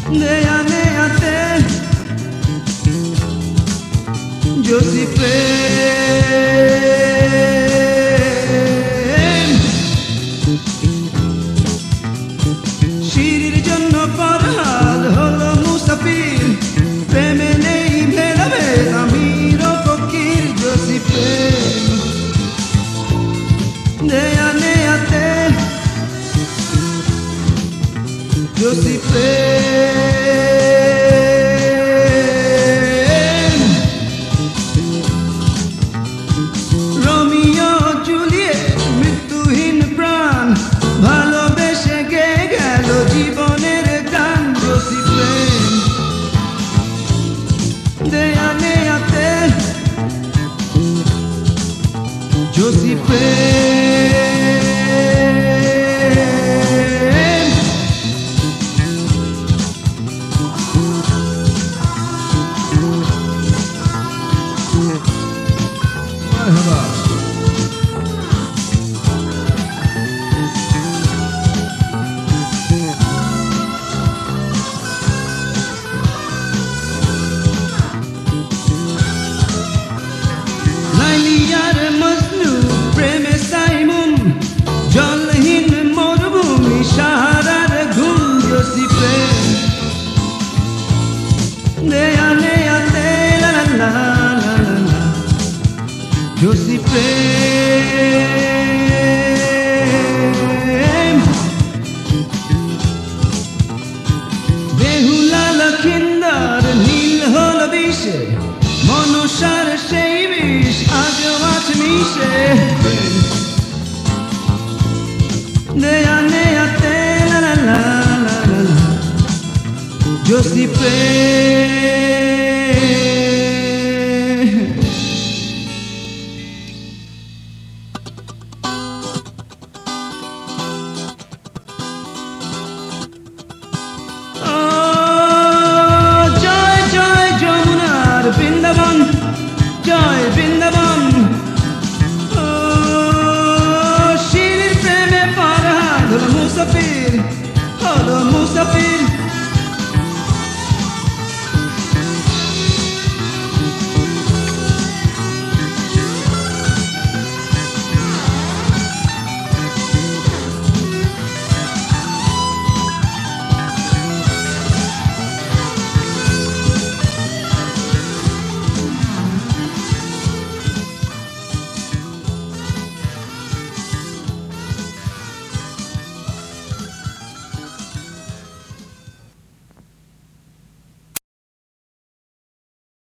नया नया ते जोसिफेन শিরির জন্য ফরহাদ হলো মুসাফির প্রেমে নেই ভেদাভেদ আমির ও ফকির जोसिफेन नया नया ते जोसिफेन रोमियो जूलिয়েট মৃত্যুহীন প্রাণ ভালোবেসে গে গেল জীবনের গান जोसिफेन नया नया ते जोसिफेन مرحبا লাইলি আর মজনু প্রেমে সাইমুম জলহীন মরুভূমি সাহারার ঘুম जोसिफेन नया नया ते ला ला ला ला ला जोसिफेन বেহুলা লক্ষিন্দর নীল হল বিষে মনুষ্যর সেই বিষ আজও আছে মিশে नया नया ते ला ला ला ला ला जोसिफेन